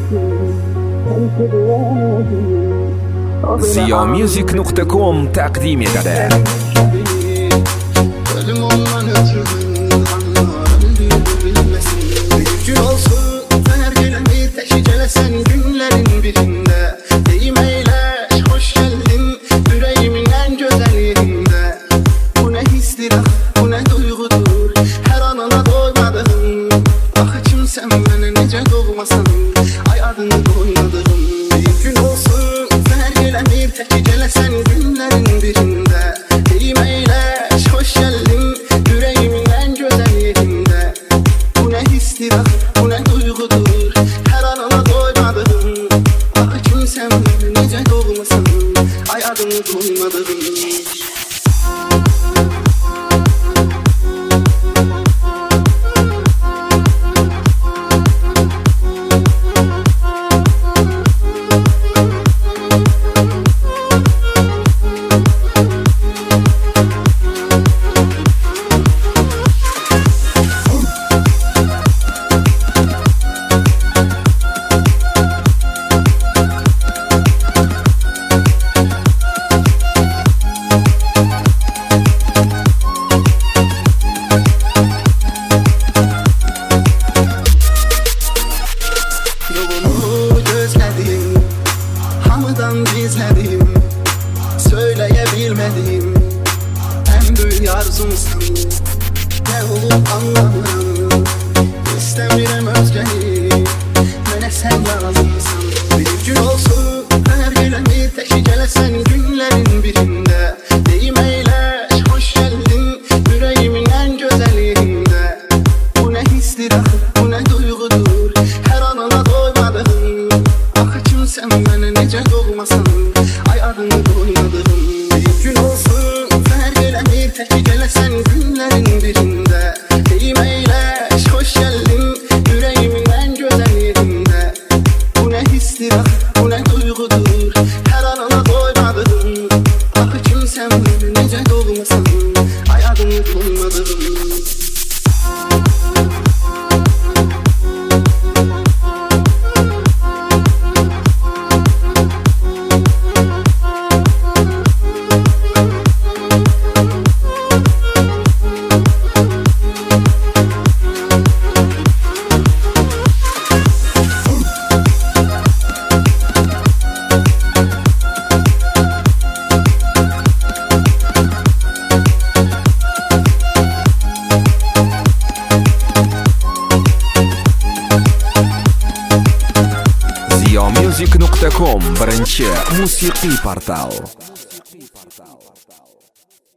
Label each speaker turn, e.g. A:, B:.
A: Ziyomusic.com taqdim etadi.
B: Söyleyebilmediğim en büyük arzumsun. Ne olup anlamam İstemiyorum özgeni. Bana sen lazımsan. Bir gün olsun her geleni teşi gelesen günlerin birinde. Deyim eyleş hoş geldin yüreğimin en güzel yerinde. Bu ne histir ah, bu ne duygudur. Her anına doymadım. Ah için sen bana nece doğmasan. Ay adını doymadım. Bir gün olsun her geleni teşi gelesen günlerin birinde. Deyim eyleş hoş geldin yüreğimin en güzel yerinde. Bu ne histir ah, bu ne duygudur. Her anına doymadım. Ah için sen bana nece doğmasan. Ay adını doymadım.
A: Ziyomusic.com birinchi musiqiy portal.